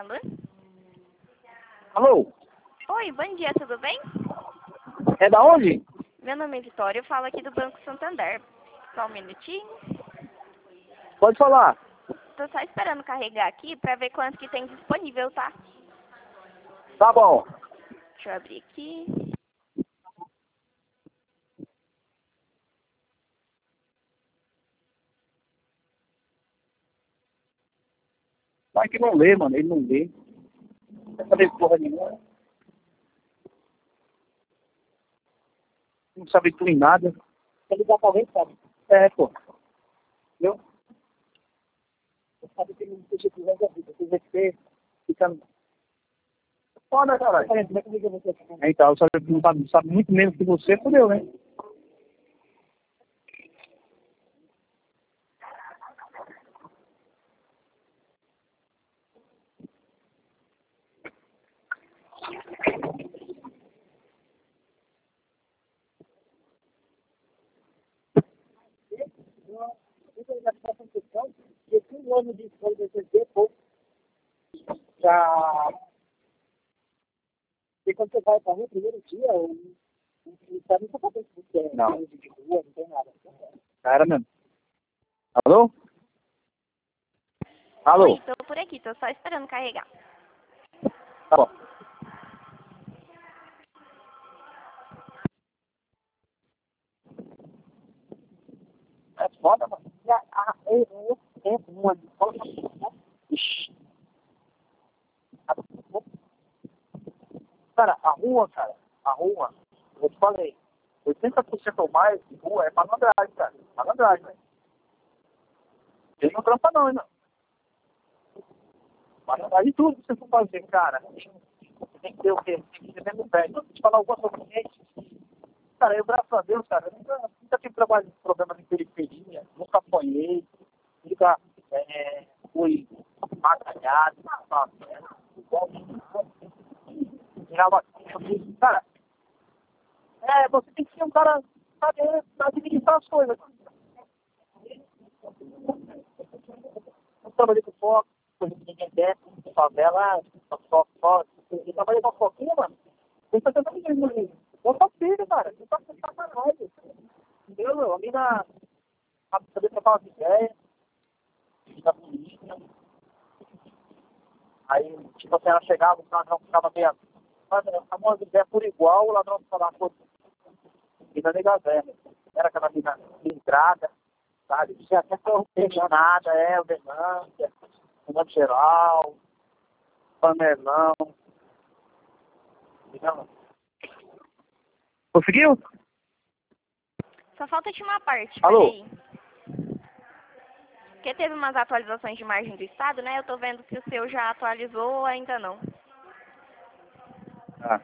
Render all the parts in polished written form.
Alô? Alô? Oi, bom dia, tudo bem? É da onde? Meu nome é Vitória, eu falo aqui do Banco Santander. Só um minutinho. Pode falar. Tô só esperando carregar aqui pra ver quanto que tem disponível, tá? Tá bom. Deixa eu abrir aqui. Mas que não lê, mano. Ele não lê. Não quer saber porra nenhuma. Não sabe tudo em nada. Ele dá pra alguém, sabe? É, pô. Entendeu? Você sabe que ele não deixa de da vida. Você fica... Foda, caralho. Como é que liga você? Então, só que não sabe muito menos que você, fodeu, né? Esse um ano de escola de CC, pô, já... E quando você vai para o primeiro dia, o militar não sabe o que é. Não. De rua, não tem nada. Era mesmo. Alô? Alô? Oi, tô por aqui, tô só esperando carregar. Tá bom. É foda, mano. Eu tempo numa escola, ixi. Cara, a rua, eu te falei, 80% ou mais de rua é malandragem, cara. Malandragem, velho. Ele não trampa não, irmão. Malandragem tudo que você for fazer, cara. Você tem que ter o quê? Tem que ter dentro do pé. Então, te falar alguma coisa com gente. Cara, eu, graças a Deus, cara, eu nunca tive problema de periferia, nunca apanhei, nunca fui magalhado, igual cara, você tem que ser um cara saber administrar as coisas. Eu trabalhei com foco, coisa que ninguém desce, favela, só. Eu trabalhei com a foquinha, mano. Eu tô tentando entender. Eu sou filho, cara. Eu tô sacanagem. Entendeu, meu? A mina sabe saber trocar umas ideias, da polícia. Aí, tipo assim, ela chegava, o ladrão ficava meio. Uma ideia por igual, o ladrão falava, pô, vida nega velha. Era aquela mina entrada, sabe? Tinha até nada, o denância, o nome geral, panelão. Entendeu? Conseguiu? Só falta de uma parte, Alô? peraí. Porque teve umas atualizações de margem do estado, né? Eu tô vendo se o seu já atualizou ou ainda não. Ah.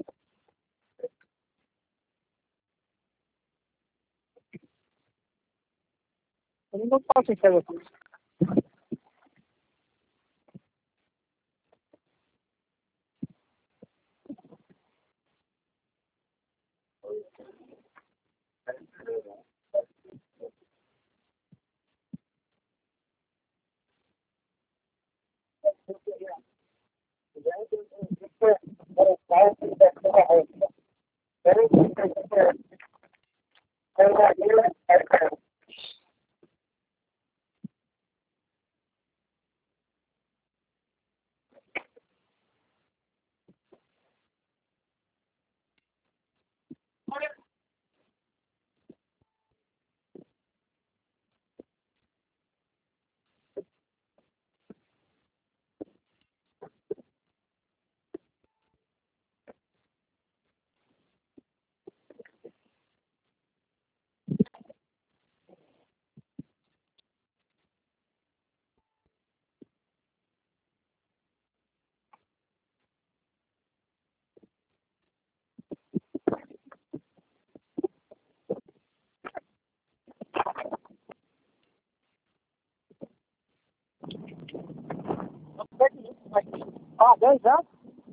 Eu não posso enxergar aqui. Ah, 10 anos?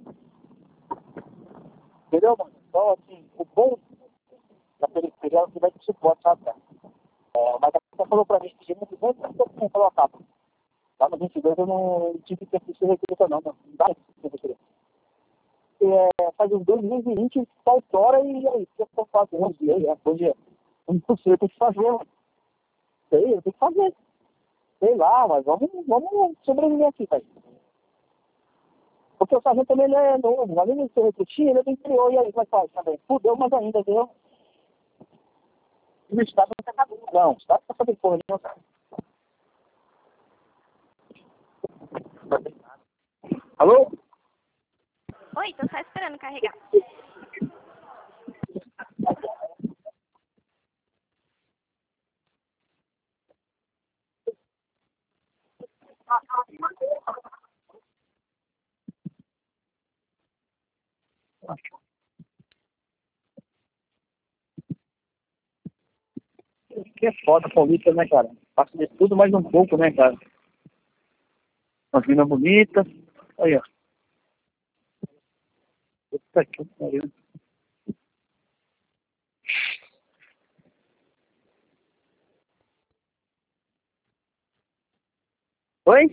Entendeu, mano? Então, assim, o bom da periferia é o que vai te suporte, sabe, cara? Mas a pessoa falou pra mim que tinha 200% colocado. lá no 22 eu não tive tempo de ser recruta não, mano. Não dá tempo de ser recruta. Faz uns 2 meses e 20, tal hora e aí, o que eu tô fazendo? E aí, bom dia. Eu não sei, eu tenho que fazer, mano. Sei, eu tenho que fazer. Sei lá, mas vamos sobreviver aqui, pai. Porque o sargento também ele é novo, além de ser recrutinho, ele é do interior, e aí, como é que faz também? Fudeu mais ainda, entendeu? E no estado não tá sabendo. Não, o estado não tá sabendo porra nenhuma, cara. Alô? Oi, tô só esperando carregar. Que é foda, polícia, né, cara? Passa de tudo mais um pouco, né, cara? Umas meninas bonitas. Aí, ó. Puta que pariu. Oi?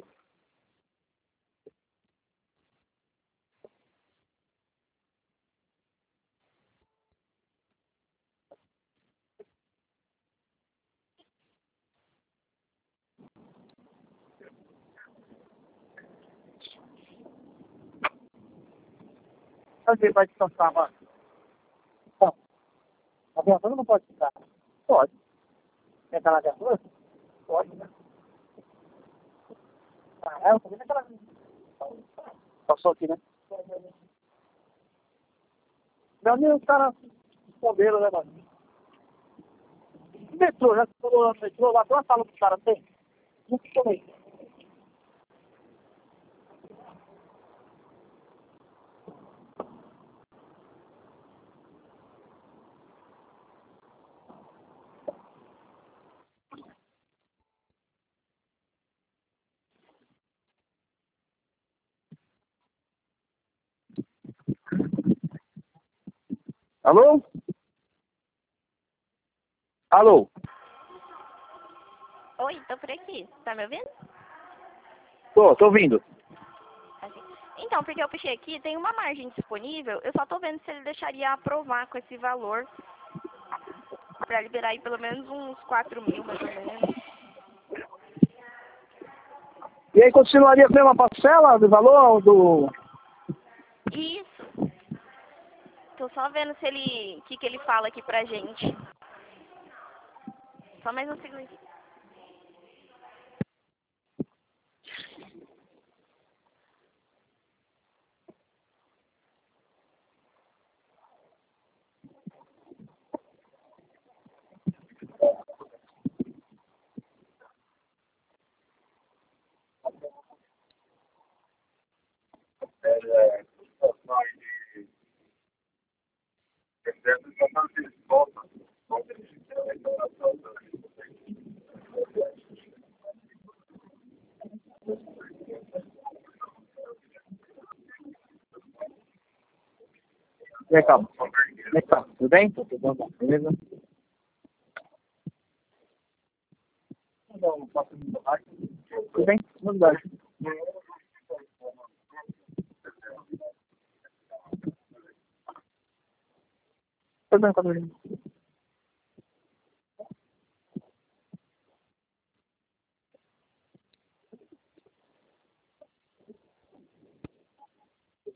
Onde vai descansar, mano? Então, a viatura não pode ficar. Pode. Quer estar na viatura? Pode, né? Ah, eu também naquela... Passou aqui, né? Meu amigo, os caras responderam, né, mano? Metrô, já falou no metrô, lá tem uma sala que os caras têm. Não ficou aí. Alô? Alô? Oi, tô por aqui. Tá me ouvindo? Tô ouvindo. Assim. Então, porque eu puxei aqui, tem uma margem disponível, eu só tô vendo se ele deixaria aprovar com esse valor pra liberar aí pelo menos uns 4.000, mais ou menos. E aí continuaria a mesma parcela do valor do... Isso. Tô só vendo se ele, o que ele fala aqui pra gente. Só mais um segundo. E aí, calma. Como é que tá? Tudo bem? Tudo bom, beleza? Tudo bem? Tudo bem. Tudo bem, tudo bem.